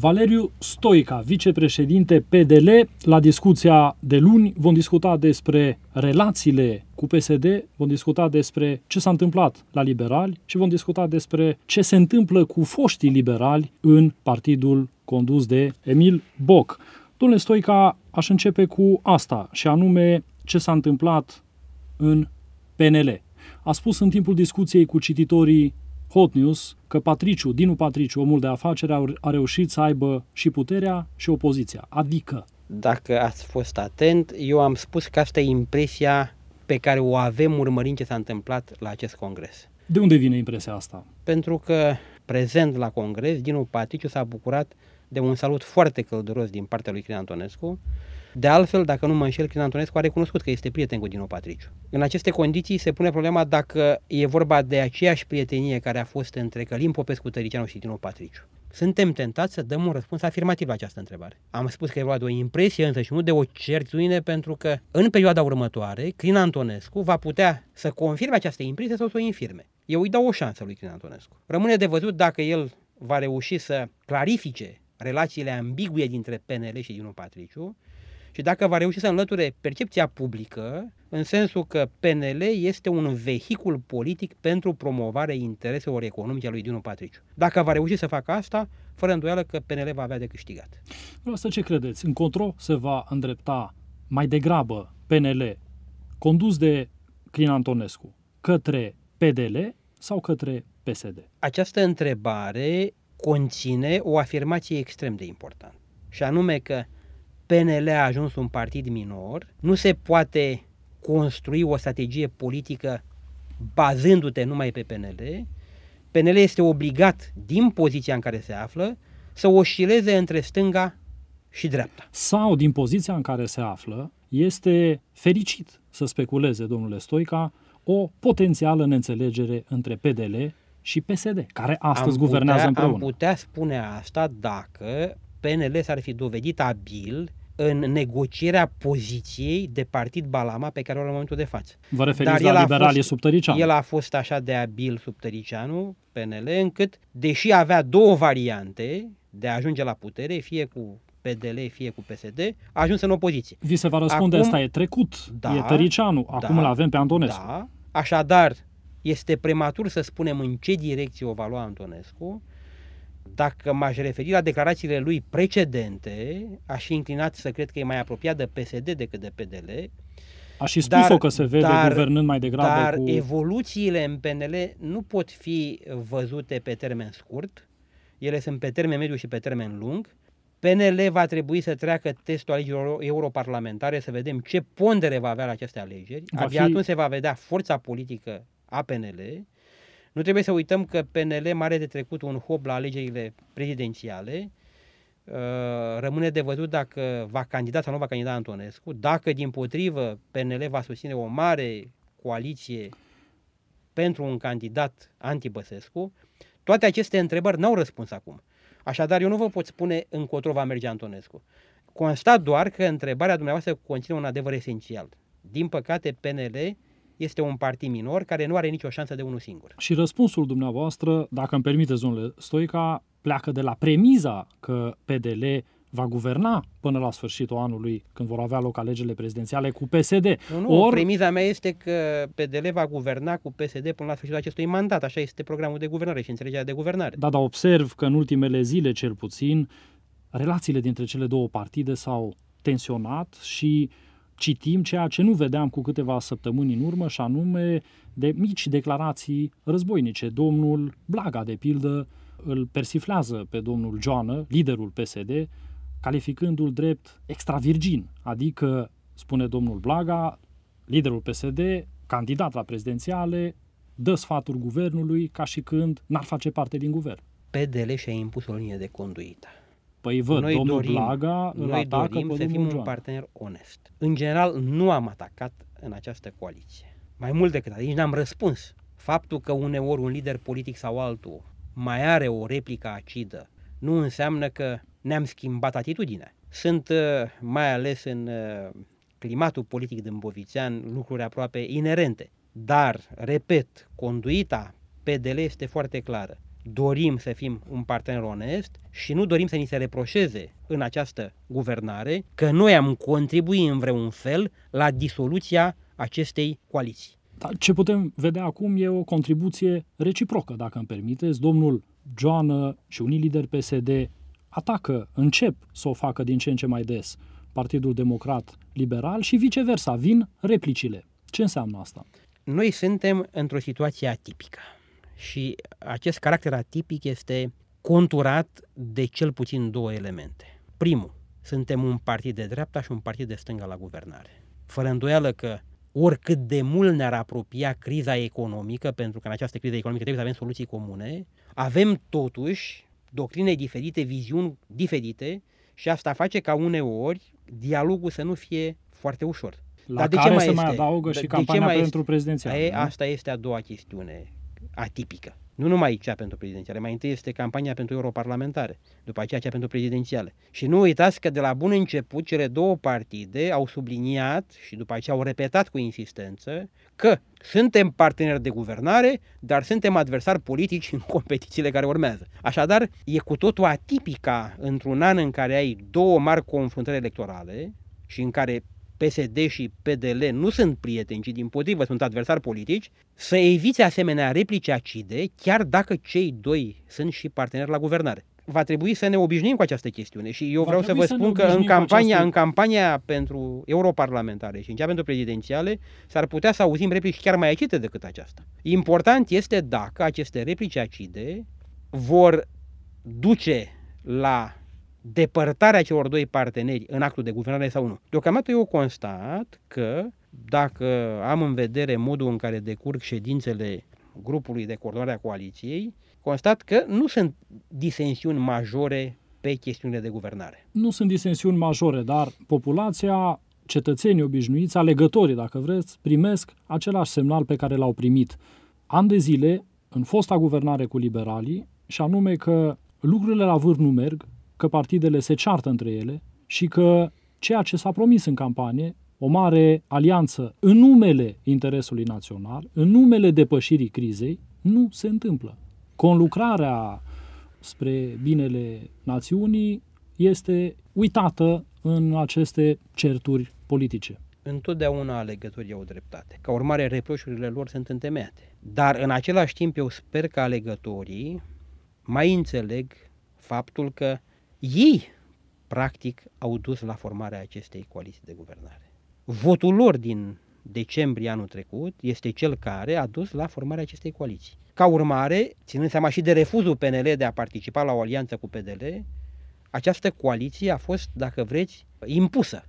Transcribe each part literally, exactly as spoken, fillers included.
Valeriu Stoica, vicepreședinte P D L, la discuția de luni vom discuta despre relațiile cu P S D, vom discuta despre ce s-a întâmplat la liberali și vom discuta despre ce se întâmplă cu foștii liberali în partidul condus de Emil Boc. Domnule Stoica, aș începe cu asta, și anume ce s-a întâmplat în P N L. A spus în timpul discuției cu cititorii Hot News că Patriciu, Dinu Patriciu, omul de afaceri, a reușit să aibă și puterea și opoziția. Adică? Dacă ați fost atent, eu am spus că asta e impresia pe care o avem urmărind ce s-a întâmplat la acest congres. De unde vine impresia asta? Pentru că prezent la congres, Dinu Patriciu s-a bucurat de un salut foarte călduros din partea lui Crin Antonescu. De altfel, dacă nu mă înșel, Crin Antonescu a recunoscut că este prieten cu Dinu Patriciu. În aceste condiții se pune problema dacă e vorba de aceeași prietenie care a fost între Călin Popescu Tăricianu și Dinu Patriciu. Suntem tentați să dăm un răspuns afirmativ la această întrebare. Am spus că e vorba de o impresie însă și nu de o certitudine, pentru că în perioada următoare Crin Antonescu va putea să confirme această impresie sau să o infirme. Eu îi dau o șansă lui Crin Antonescu. Rămâne de văzut dacă el va reuși să clarifice relațiile ambigue dintre P N L și Dinu Patriciu și dacă va reuși să înlăture percepția publică în sensul că P N L este un vehicul politic pentru promovarea intereselor economice a lui Dinu Patriciu. Dacă va reuși să facă asta, fără îndoială că P N L va avea de câștigat. Asta ce credeți? Încotro se va îndrepta mai degrabă P N L, condus de Crin Antonescu, către P D L sau către P S D? Această întrebare conține o afirmație extrem de importantă, și anume că P N L a ajuns un partid minor, nu se poate construi o strategie politică bazându-te numai pe P N L. P N L este obligat, din poziția în care se află, să oscileze între stânga și dreapta. Sau, din poziția în care se află, este fericit să speculeze, domnule Stoica, o potențială neînțelegere între P D L și P S D, care astăzi am guvernează putea, împreună. Am putea spune asta dacă P N L s-ar fi dovedit abil în negocierea poziției de partid Balama pe care o are în momentul de față. Vă referiți la liberalii sub Tăricianu? El a fost așa de abil sub Tăricianu, P N L, încât, deși avea două variante de a ajunge la putere, fie cu P D L, fie cu P S D, a ajuns în opoziție. Vi se va răspunde, acum, asta e trecut, da, e Tăricianu, acum da, îl avem pe Antonescu. Da, așadar, este prematur să spunem în ce direcție o va lua Antonescu. Dacă m-aș referi la declarațiile lui precedente, aș fi inclinat să cred că e mai apropiat de P S D decât de P D L. Aș fi spus-o că se vede dar, guvernând mai degrabă dar cu... Dar evoluțiile în P N L nu pot fi văzute pe termen scurt, ele sunt pe termen mediu și pe termen lung. P N L va trebui să treacă testul alegerilor europarlamentare, să vedem ce pondere va avea la aceste alegeri. Va Abia fi... atunci se va vedea forța politică a P N L. Nu trebuie să uităm că P N L mare de trecut un hop la alegerile prezidențiale. Rămâne de văzut dacă va candida sau nu va candida Antonescu, dacă dimpotrivă P N L va susține o mare coaliție pentru un candidat anti-Băsescu. Toate aceste întrebări n-au răspuns acum. Așadar, eu nu vă pot spune încotro va merge Antonescu. Constat doar că întrebarea dumneavoastră conține un adevăr esențial. Din păcate, P N L este un partid minor care nu are nicio șansă de unul singur. Și răspunsul dumneavoastră, dacă îmi permiteți, domnule Stoica, pleacă de la premiza că P D L va guverna până la sfârșitul anului, când vor avea loc alegerile prezidențiale, cu P S D. Nu, nu, Or... premiza mea este că P D L va guverna cu P S D până la sfârșitul acestui mandat. Așa este programul de guvernare și înțelegerea de guvernare. Da, dar observ că în ultimele zile, cel puțin, relațiile dintre cele două partide s-au tensionat și citim ceea ce nu vedeam cu câteva săptămâni în urmă, și anume de mici declarații războinice. Domnul Blaga, de pildă, îl persiflează pe domnul Joană, liderul P S D, calificându-l drept extravirgin, adică, spune domnul Blaga, liderul P S D, candidat la prezidențiale, dă sfaturi guvernului ca și când n-ar face parte din guvern. P D L și-a impus o linie de conduită. Păi văd, noi domnul dorim, Blaga îl noi atacă dorim pe să fim domnul un Joană. partener onest. În general, nu am atacat în această coaliție. Mai mult decât atât, nici n-am răspuns. Faptul că uneori un lider politic sau altul mai are o replică acidă nu înseamnă că ne-am schimbat atitudinea. Sunt, mai ales în climatul politic dâmbovițean, lucruri aproape inerente. Dar, repet, conduita P D L este foarte clară. dorim să fim un partener onest și nu dorim să ni se reproșeze în această guvernare că noi am contribuit în vreun fel la disoluția acestei coaliții. Dar ce putem vedea acum e o contribuție reciprocă, dacă îmi permiteți. Domnul Joană și unii lideri P S D atacă, încep să o facă din ce în ce mai des Partidul Democrat Liberal și viceversa, vin replicile. Ce înseamnă asta? Noi suntem într-o situație atipică și acest caracter atipic este conturat de cel puțin două elemente. Primul, suntem un partid de dreapta și un partid de stânga la guvernare. Fără îndoială că oricât de mult ne-ar apropia criza economică, pentru că în această criză economică trebuie să avem soluții comune, avem totuși doctrine diferite, viziuni diferite și asta face ca uneori dialogul să nu fie foarte ușor. La Dar de care ce mai se este? mai adaugă și de campania mai pentru este? prezidențial. E, asta este a doua chestiune atipică. Nu numai cea pentru prezidențiale, mai întâi este campania pentru europarlamentare, după aceea cea pentru prezidențiale. Și nu uitați că de la bun început cele două partide au subliniat și după aceea au repetat cu insistență că suntem parteneri de guvernare, dar suntem adversari politici în competițiile care urmează. Așadar, e cu totul atipica într-un an în care ai două mari confruntări electorale și în care P S D și P D L nu sunt prieteni, ci dimpotrivă sunt adversari politici, să eviți asemenea replici acide, chiar dacă cei doi sunt și parteneri la guvernare. Va trebui să ne obișnuim cu această chestiune și eu Va vreau să vă să spun că în campania, această... în campania pentru europarlamentare și în cea pentru prezidențiale s-ar putea să auzim replici chiar mai acide decât aceasta. Important este dacă aceste replici acide vor duce la depărtarea celor doi parteneri în actul de guvernare sau nu. Deocamdată eu constat că dacă am în vedere modul în care decurg ședințele grupului de coordonare a coaliției, constat că nu sunt disensiuni majore pe chestiunile de guvernare. Nu sunt disensiuni majore, dar populația, cetățenii obișnuiți, alegătorii, dacă vreți, primesc același semnal pe care l-au primit ani de zile în fosta guvernare cu liberalii, și anume că lucrurile la vârf nu merg, că partidele se ceartă între ele și că ceea ce s-a promis în campanie, o mare alianță în numele interesului național, în numele depășirii crizei, nu se întâmplă. Conlucrarea spre binele națiunii este uitată în aceste certuri politice. Întotdeauna alegătorii au dreptate. Ca urmare, reproșurile lor sunt întemeiate. Dar în același timp eu sper că alegătorii mai înțeleg faptul că ei, practic, au dus la formarea acestei coaliții de guvernare. Votul lor din decembrie anul trecut este cel care a dus la formarea acestei coaliții. Ca urmare, ținând seama și de refuzul P N L de a participa la o alianță cu P D L, această coaliție a fost, dacă vreți, impusă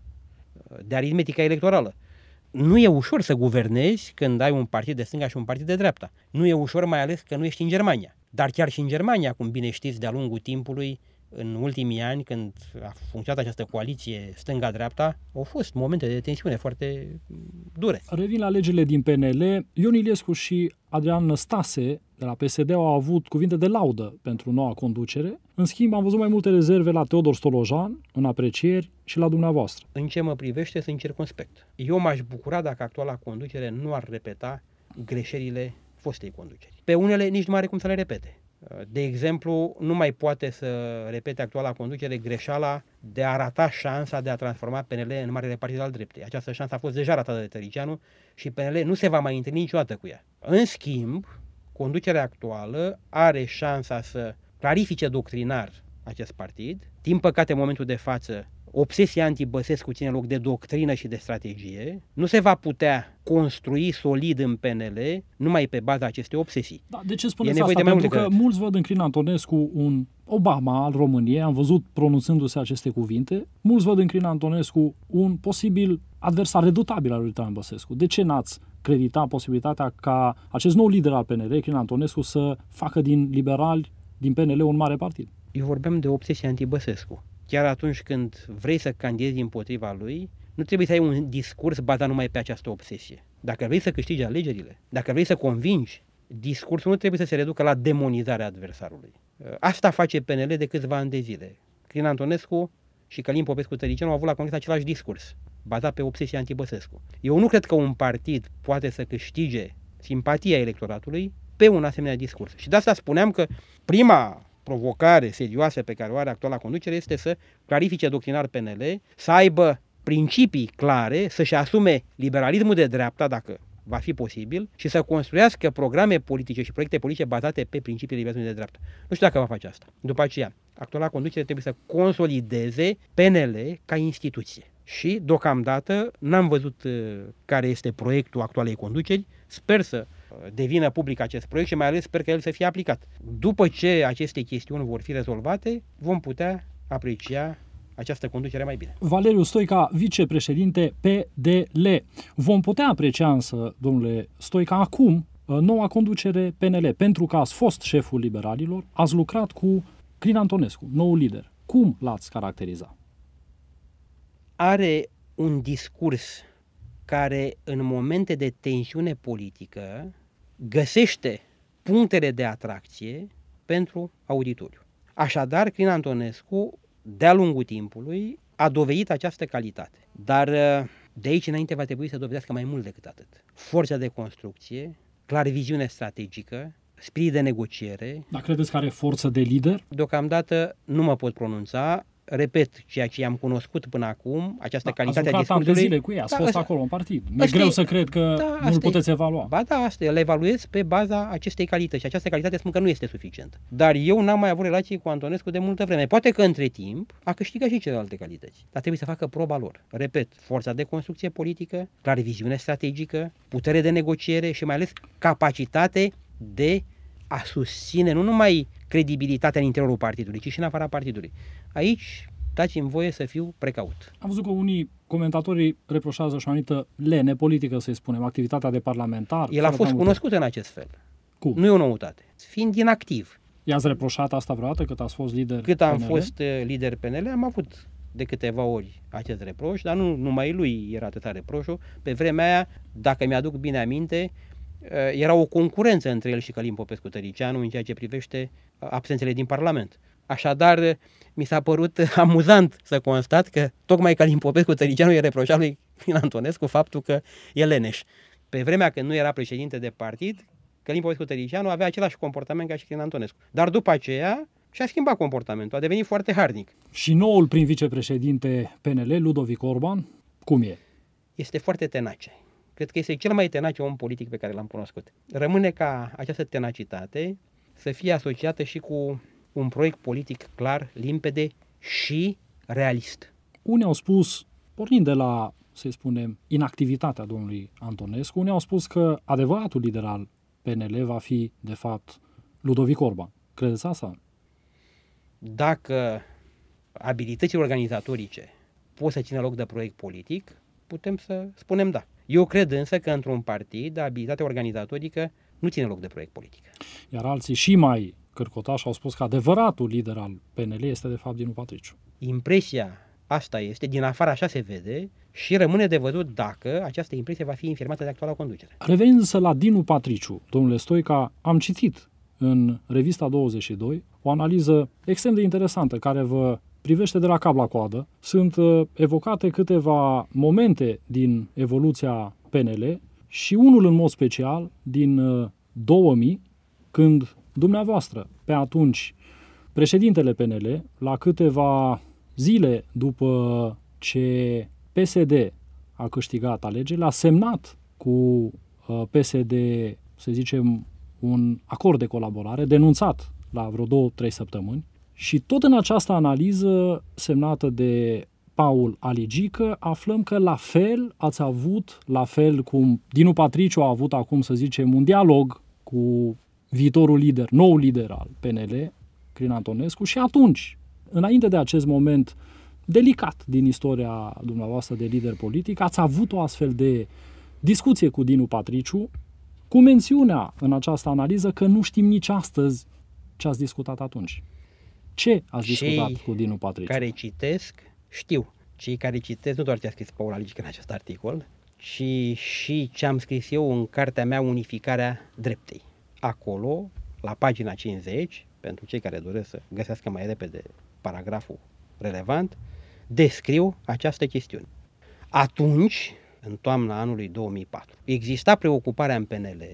de aritmetica electorală. Nu e ușor să guvernezi când ai un partid de stânga și un partid de dreapta. Nu e ușor, mai ales că nu ești în Germania. Dar chiar și în Germania, cum bine știți, de-a lungul timpului, în ultimii ani, când a funcționat această coaliție stânga-dreapta, au fost momente de tensiune foarte dure. Revin la legile din P N L. Ion Iliescu și Adrian Năstase de la P S D au avut cuvinte de laudă pentru noua conducere. În schimb, am văzut mai multe rezerve la Teodor Stolojan, în aprecieri, și la dumneavoastră. În ce mă privește, sunt circumspect. Eu m-aș bucura dacă actuala conducere nu ar repeta greșelile fostei conduceri. Pe unele nici nu are cum să le repete. De exemplu, nu mai poate să repete actuala conducere greșeala de a rata șansa de a transforma P N L în marele partid al dreptei. Această șansă a fost deja ratată de Tăricianu și P N L nu se va mai întâlni niciodată cu ea. În schimb, conducerea actuală are șansa să clarifice doctrinar acest partid. Din păcate, în momentul de față, obsesia anti-Băsescu ține loc de doctrină și de strategie. Nu se va putea construi solid în P N L numai pe baza acestei obsesii. Da, de ce spuneți asta? Pentru că mulți văd în Crin Antonescu un Obama al României, am văzut pronunțându-se aceste cuvinte. Mulți văd în Crin Antonescu un posibil adversar redutabil al lui Traian Băsescu. De ce n-ați credita posibilitatea ca acest nou lider al P N L, Crin Antonescu, să facă din liberali, din P N L, un mare partid? Eu vorbeam de obsesie anti-Băsescu. Chiar atunci când vrei să candidezi împotriva lui, nu trebuie să ai un discurs bazat numai pe această obsesie. Dacă vrei să câștigi alegerile, dacă vrei să convingi, discursul nu trebuie să se reducă la demonizarea adversarului. Asta face P N L de câțiva ani de zile. Crin Antonescu și Călin Popescu-Tăricianu au avut la Congres același discurs, bazat pe obsesia anti-Băsescu. Eu nu cred că un partid poate să câștige simpatia electoratului pe un asemenea discurs. Și de asta spuneam că prima provocare serioasă pe care o are actuala conducere este să clarifice doctrinar P N L, să aibă principii clare, să-și asume liberalismul de dreapta, dacă va fi posibil, și să construiască programe politice și proiecte politice bazate pe principiile liberalismului de dreapta. Nu știu dacă va face asta. După aceea, actuala conducere trebuie să consolideze P N L ca instituție. Și, deocamdată, n-am văzut uh, care este proiectul actualei conduceri. Sper să uh, devină public acest proiect și mai ales sper că el să fie aplicat. După ce aceste chestiuni vor fi rezolvate, vom putea aprecia această conducere mai bine. Valeriu Stoica, vicepreședinte P D L. Vom putea aprecia însă, domnule Stoica, acum noua conducere P N L, pentru că ați fost șeful liberalilor, ați lucrat cu Crin Antonescu, noul lider. Cum l-ați caracteriza? Are un discurs care în momente de tensiune politică găsește punctele de atracție pentru auditoriu. Așadar, Crin Antonescu, de-a lungul timpului, a dovedit această calitate. Dar de aici înainte va trebui să dovedească mai mult decât atât. Forța de construcție, clar viziune strategică, spirit de negociere. Dar credeți că are forță de lider? Deocamdată nu mă pot pronunța. Repet, ceea ce am cunoscut până acum, această da, calitate a discursului... Ați lucrat zile cu ei, ați da, fost asta, acolo în partid. Mi-e greu să cred că da, nu-l puteți e. evalua. Ba da, asta le evaluez pe baza acestei calități și această calitate spun că nu este suficientă. Dar eu n-am mai avut relații cu Antonescu de multă vreme. Poate că între timp a câștigat și celelalte calități. Dar trebuie să facă proba lor. Repet, forța de construcție politică, clar viziune strategică, putere de negociere și mai ales capacitate de a susține nu numai credibilitatea în interiorul partidului, ci și în afara partidului. Aici dați-mi voie să fiu precaut. Am văzut că unii comentatori reproșează și o anumită lene politică, să-i spunem, activitatea de parlamentar. El a fost cunoscut în acest fel. Cum? Nu e o noutate. Fiind inactiv. I-ați reproșat asta vreodată cât ați fost lider Cât am P N L? fost lider P N L, am avut de câteva ori acest reproș, dar nu numai lui era atâta reproșul. Pe vremea aia, dacă mi-aduc bine aminte, era o concurență între el și Călin Popescu-Tăricianu în ceea ce privește absențele din Parlament. Așadar, mi s-a părut amuzant să constat că tocmai Călin Popescu-Tăricianu i-a reproșat lui Crin Antonescu faptul că e leneș. Pe vremea când nu era președinte de partid, Călin Popescu-Tăricianu avea același comportament ca și Crin Antonescu. Dar după aceea și-a schimbat comportamentul, a devenit foarte harnic. Și noul prim vicepreședinte P N L, Ludovic Orban, cum e? Este foarte tenace. Cred că este cel mai tenace om politic pe care l-am cunoscut. Rămâne ca această tenacitate să fie asociată și cu un proiect politic clar, limpede și realist. Unii au spus, pornind de la, să spunem, inactivitatea domnului Antonescu, unii au spus că adevăratul lider al P N L va fi, de fapt, Ludovic Orban. Credeți asta? Dacă abilitățile organizatorice pot să țină loc de proiect politic, putem să spunem da. Eu cred însă că într-un partid abilitatea organizatorică nu ține loc de proiect politic. Iar alții și mai cărcotași au spus că adevăratul lider al P N L este de fapt Dinu Patriciu. Impresia asta este, din afară așa se vede și rămâne de văzut dacă această impresie va fi infirmată de actuala conducere. Revenind însă la Dinu Patriciu, domnule Stoica, am citit în Revista douăzeci și doi o analiză extrem de interesantă care vă privește de la cap la coadă. Sunt uh, evocate câteva momente din evoluția P N L și unul în mod special din uh, două mii, când dumneavoastră, pe atunci, președintele P N L, la câteva zile după ce P S D a câștigat alegerile, a semnat cu uh, P S D, să zicem, un acord de colaborare denunțat la vreo două, trei săptămâni. Și tot în această analiză semnată de Paul Aligică aflăm că la fel ați avut, la fel cum Dinu Patriciu a avut acum, să zicem, un dialog cu viitorul lider, nou lider al P N L, Crin Antonescu, și atunci, înainte de acest moment delicat din istoria dumneavoastră de lider politic, ați avut o astfel de discuție cu Dinu Patriciu, cu mențiunea în această analiză că nu știm nici astăzi ce ați discutat atunci. Ce ați discutat Cei cu Dinu Patriciu? care citesc știu. Cei care citesc nu doar ce a scris Paul Aligică în acest articol, ci și ce am scris eu în cartea mea Unificarea Dreptei. Acolo, la pagina cincizeci, pentru cei care doresc să găsească mai repede paragraful relevant, descriu această chestiune. Atunci, în toamna anului două mii patru, exista preocuparea în P N L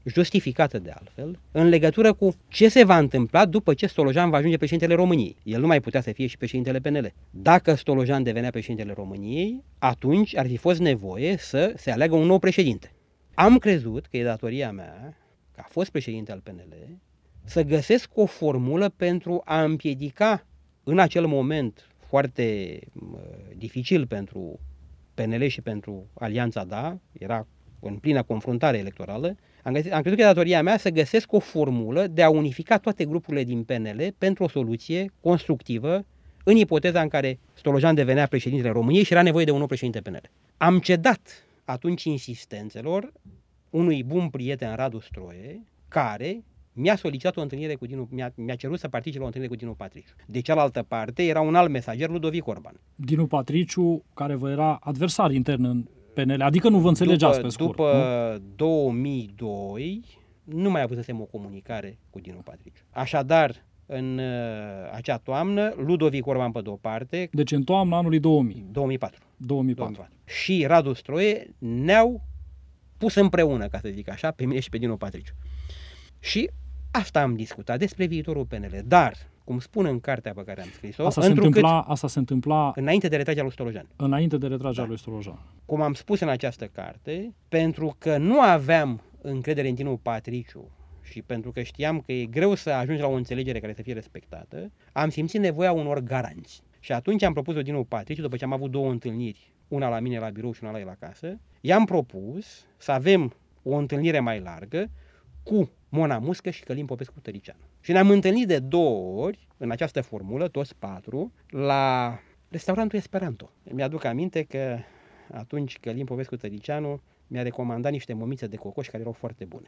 justificată de altfel, în legătură cu ce se va întâmpla după ce Stolojan va ajunge președintele României. El nu mai putea să fie și președintele P N L. Dacă Stolojan devenea președintele României, atunci ar fi fost nevoie să se aleagă un nou președinte. Am crezut că e datoria mea, că a fost președinte al P N L, să găsesc o formulă pentru a împiedica în acel moment foarte uh, dificil pentru P N L și pentru Alianța Da, era în plină confruntare electorală, am, găsit, am crezut că e datoria mea să găsesc o formulă de a unifica toate grupurile din P N L pentru o soluție constructivă în ipoteza în care Stolojan devenea președintele României și era nevoie de un nou președinte P N L. Am cedat atunci insistențelor unui bun prieten, Radu Stroie, care mi-a solicitat o întâlnire cu Dinu, mi-a, mi-a cerut să participe la o întâlnire cu Dinu Patriciu. De cealaltă parte era un alt mesager, Ludovic Orban. Dinu Patriciu, care vă era adversar intern în P N L, adică nu vă înțelegeați după, pe scurt. După nu? două mii doi nu mai avusesem o comunicare cu Dinu Patriciu. Așadar, în uh, acea toamnă, Ludovic Orban pe de-o parte... Deci în toamna anului două mii. două mii patru. două mii patru. două mii patru. Și Radu Stroie ne-au pus împreună, ca să zic așa, pe mine și pe Dinu Patriciu. Și asta am discutat despre viitorul P N L. Dar, cum spun în cartea pe care am scris-o, asta se întâmpla, asta se întâmpla înainte de retragerea lui Stolojan. Înainte de retragerea Da. lui Stolojan. Cum am spus în această carte, pentru că nu aveam încredere în Dinu Patriciu și pentru că știam că e greu să ajungi la o înțelegere care să fie respectată, am simțit nevoia unor garanți. Și atunci am propus-o Dinu Patriciu, după ce am avut două întâlniri, una la mine la birou și una la el acasă, i-am propus să avem o întâlnire mai largă cu Mona Muscă și Călin Popescu Tăricianu. Și ne-am întâlnit de două ori, în această formulă, toți patru, la restaurantul Esperanto. Mi-aduc aminte că atunci Călin Popescu Tăricianu mi-a recomandat niște mămițe de cocoș care erau foarte bune.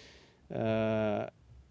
Uh,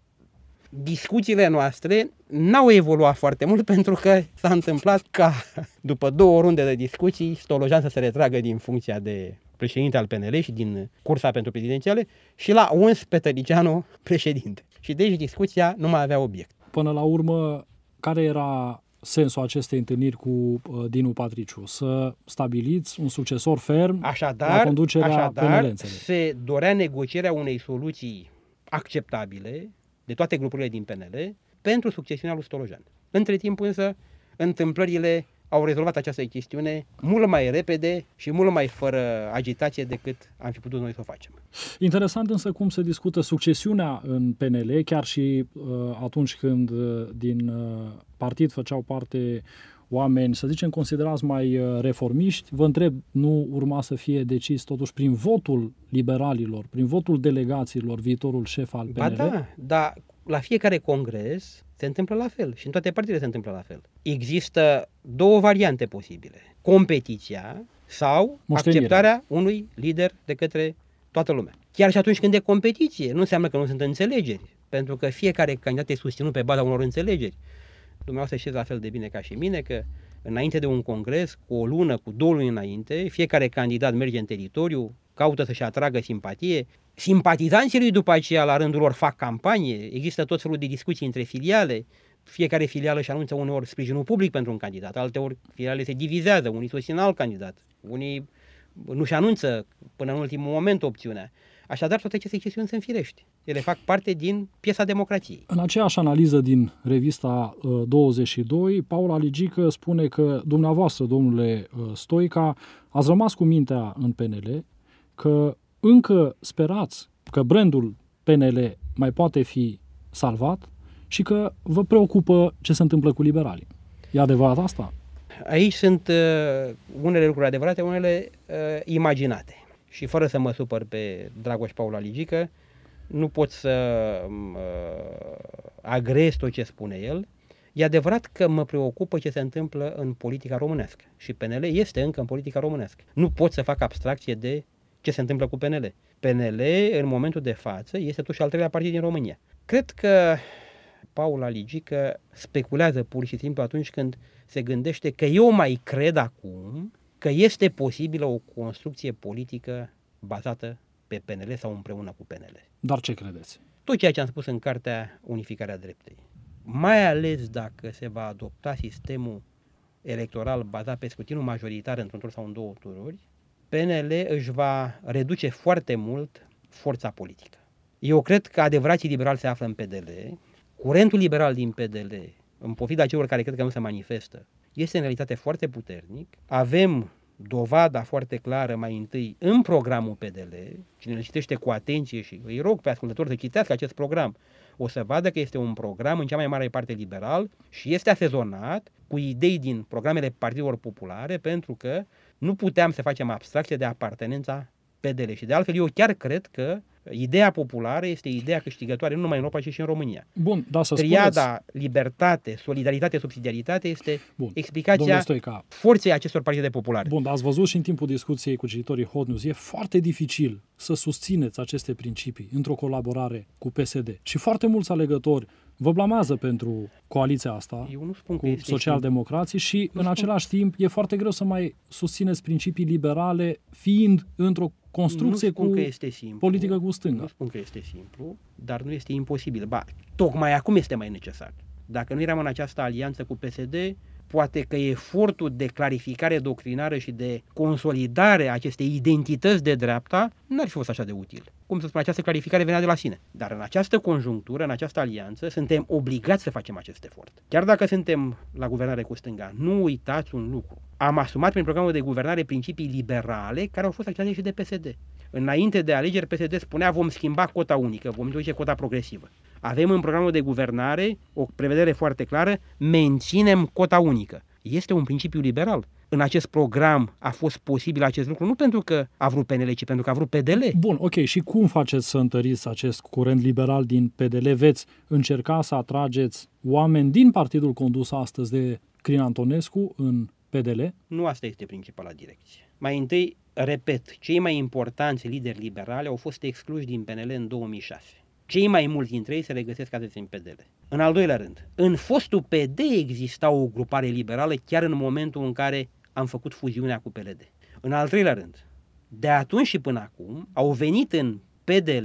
discuțiile noastre n-au evoluat foarte mult pentru că s-a întâmplat ca după două runde de discuții Stolojan să se retragă din funcția de președinte al P N L și din cursa pentru prezidențiale și l-a uns pe Tăricianu președinte. Și deci discuția nu mai avea obiect. Până la urmă, care era sensul acestei întâlniri cu uh, Dinu Patriciu? Să stabiliți un succesor ferm așadar, la conducerea așadar, P N L. se dorea negocierea unei soluții acceptabile de toate grupurile din P N L pentru succesiunea lui Stolojan. Între timp însă, întâmplările au rezolvat această chestiune mult mai repede și mult mai fără agitație decât am fi putut noi să o facem. Interesant însă cum se discută succesiunea în P N L, chiar și uh, atunci când uh, din uh, partid făceau parte oameni, să zicem, considerați mai uh, reformiști. Vă întreb, nu urma să fie decis totuși prin votul liberalilor, prin votul delegaților, viitorul șef al P N L? Ba da, dar la fiecare congres se întâmplă la fel și în toate partidele se întâmplă la fel. Există două variante posibile. Competiția sau Moștenirea. acceptarea unui lider de către toată lumea. Chiar și atunci când e competiție, nu înseamnă că nu sunt înțelegeri, pentru că fiecare candidat e susținut pe baza unor înțelegeri. Dumneavoastră știți la fel de bine ca și mine că înainte de un congres, cu o lună, cu două luni înainte, fiecare candidat merge în teritoriu, caută să-și atragă simpatie. Simpatizanții lui după aceea, la rândul lor, fac campanie, există tot felul de discuții între filiale, fiecare filială își anunță uneori sprijinul public pentru un candidat, alteori filiale se divizează, unii susțin alt candidat, unii nu-și anunță până în ultimul moment opțiunea. Așadar, toate aceste chestiuni sunt firești. Ele fac parte din piesa democrației. În aceeași analiză din revista uh, douăzeci și doi, Paula Ligică spune că dumneavoastră, domnule uh, Stoica, ați rămas cu mintea în P N L, că încă sperați că brandul P N L mai poate fi salvat și că vă preocupă ce se întâmplă cu liberalii. E adevărat asta? Aici sunt uh, unele lucruri adevărate, unele uh, imaginate. Și fără să mă supăr pe Dragoș Paula Ligică, nu pot să uh, agrez tot ce spune el. E adevărat că mă preocupă ce se întâmplă în politica românească. Și P N L este încă în politica românească. Nu pot să fac abstracție de ce se întâmplă cu P N L. P N L, în momentul de față, este totuși al treilea partid din România. Cred că Paula Ligică speculează pur și simplu atunci când se gândește că eu mai cred acum că este posibilă o construcție politică bazată pe P N L sau împreună cu P N L. Dar ce credeți? Tot ceea ce am spus în cartea Unificarea Dreptei. Mai ales dacă se va adopta sistemul electoral bazat pe scrutinul majoritar într-un tur sau în două tururi, P N L își va reduce foarte mult forța politică. Eu cred că adevărații liberali se află în P D L, curentul liberal din P D L, în pofida celor care cred că nu se manifestă, este în realitate foarte puternic. Avem dovada foarte clară mai întâi în programul P D L, cine îl citește cu atenție și îi rog pe ascultători să citească acest program, o să vadă că este un program în cea mai mare parte liberal și este asezonat cu idei din programele partidelor populare, pentru că nu puteam să facem abstracție de apartenența P D L. Și de altfel eu chiar cred că ideea populară este ideea câștigătoare nu numai în Europa, ci și în România. Bun, da, să Triada spuneți... libertate, solidaritate, subsidiaritate este Bun. explicația forței acestor partide populare. Bun, ați văzut și în timpul discuției cu cititorii Hot News, e foarte dificil să susțineți aceste principii într-o colaborare cu P S D. Și foarte mulți alegători vă blamează pentru coaliția asta Eu nu spun cu că este socialdemocrații și nu în spun... același timp e foarte greu să mai susțineți principii liberale fiind într-o construcție nu spun cu că este simplu, politică cu stânga. Nu spun că este simplu, dar nu este imposibil. Ba, tocmai acum este mai necesar. Dacă nu eram în această alianță cu P S D, poate că efortul de clarificare doctrinară și de consolidare a acestei identități de dreapta n-ar fi fost așa de util. Cum să spun, această clarificare venea de la sine. Dar în această conjunctură, în această alianță, suntem obligați să facem acest efort. Chiar dacă suntem la guvernare cu stânga, nu uitați un lucru. Am asumat prin programul de guvernare principii liberale care au fost acceptate și de P S D. Înainte de alegeri, P S D spunea vom schimba cota unică, vom introduce cota progresivă. Avem în programul de guvernare o prevedere foarte clară, menținem cota unică. Este un principiu liberal. În acest program a fost posibil acest lucru, nu pentru că a vrut P N L, ci pentru că a vrut P D L. Bun, ok. Și cum faceți să întăriți acest curent liberal din P D L? Veți încerca să atrageți oameni din partidul condus astăzi de Crin Antonescu în P D L? Nu asta este principala direcție. Mai întâi, repet, cei mai importanți lideri liberali au fost excluși din P N L în două mii șase. Cei mai mulți dintre ei se regăsesc astăzi în P D L. În al doilea rând, în fostul P D exista o grupare liberală chiar în momentul în care am făcut fuziunea cu P L D. În al treilea rând, de atunci și până acum au venit în P D L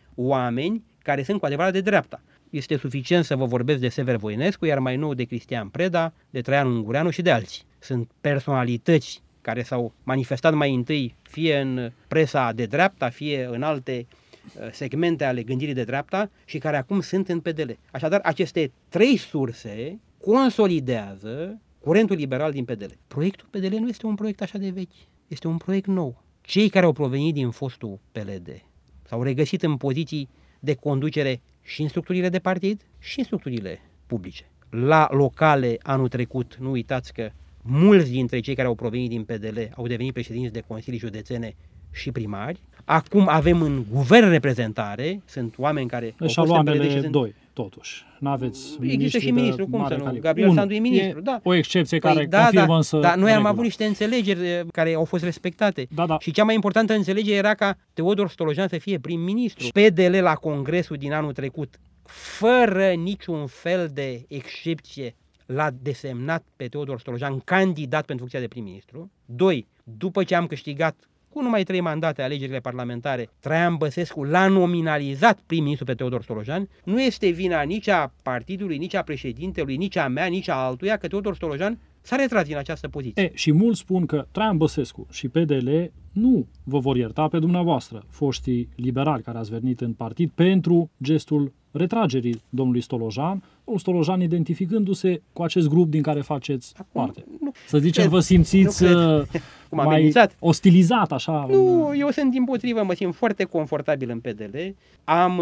oameni care sunt cu adevărat de dreapta. Este suficient să vă vorbesc de Sever Voinescu, iar mai nou de Cristian Preda, de Traian Ungureanu și de alții. Sunt personalități care s-au manifestat mai întâi fie în presa de dreapta, fie în alte segmente ale gândirii de dreapta și care acum sunt în P D L. Așadar, aceste trei surse consolidează curentul liberal din P D L. Proiectul P D L nu este un proiect așa de vechi, este un proiect nou. Cei care au provenit din fostul P L D s-au regăsit în poziții de conducere și în structurile de partid și în structurile publice. La locale anul trecut, nu uitați că mulți dintre cei care au provenit din P D L au devenit președinți de consilii județene și primari. Acum avem în guvern reprezentare, sunt oameni care deci au fost în P L D și sunt... doi, totuși. N-aveți Există și ministru, cum să nu? Calibre. Gabriel Un, Sandu e ministru, da. O excepție păi, care da, confirmă da, însă dar noi am regula. avut niște înțelegeri care au fost respectate. Da, da. Și cea mai importantă înțelegere era ca Teodor Stolojan să fie prim-ministru. P D L la congresul din anul trecut, fără niciun fel de excepție, l-a desemnat pe Teodor Stolojan candidat pentru funcția de prim-ministru. Doi, după ce am câștigat cu numai trei mandate alegerile parlamentare, Traian Băsescu l-a nominalizat prim-ministru pe Teodor Stolojan. Nu este vina nici a partidului, nici a președintelui, nici a mea, nici a altuia că Teodor Stolojan s-a retras din această poziție. E, și mulți spun că Traian Băsescu și P D L nu vă vor ierta pe dumneavoastră, foștii liberali care ați venit în partid, pentru gestul retragerii domnului Stolojan, domnul Stolojan identificându-se cu acest grup din care faceți Acum, parte. Nu, Să zicem, cred, vă simțiți Cum mai amenințat. ostilizat așa? Nu, în... eu sunt dimpotrivă, mă simt foarte confortabil în P D L. Am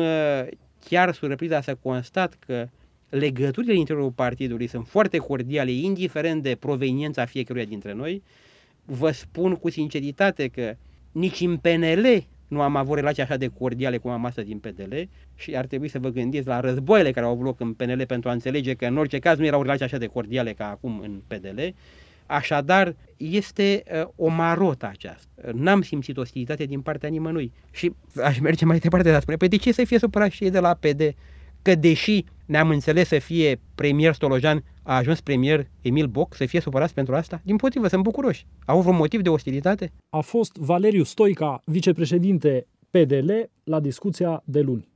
chiar surpriza să constat că legăturile în interiorul partidului sunt foarte cordiale, indiferent de proveniența fiecăruia dintre noi. Vă spun cu sinceritate că nici în P N L nu am avut relații așa de cordiale cum am astăzi în P D L și ar trebui să vă gândiți la războaiele care au avut loc în P N L pentru a înțelege că în orice caz nu erau relații așa de cordiale ca acum în P D L. Așadar, este uh, o marotă aceasta. N-am simțit ostilitate din partea nimănui. Și aș merge mai departe de a spune, păi de ce să fie supărați și ei de la P D? Că deși ne-am înțeles să fie premier Stolojan, a ajuns premier Emil Boc, să fie supărați pentru asta? Dimpotrivă, sunt bucuroși. Au vreun motiv de ostilitate? A fost Valeriu Stoica, vicepreședinte P D L, la discuția de luni.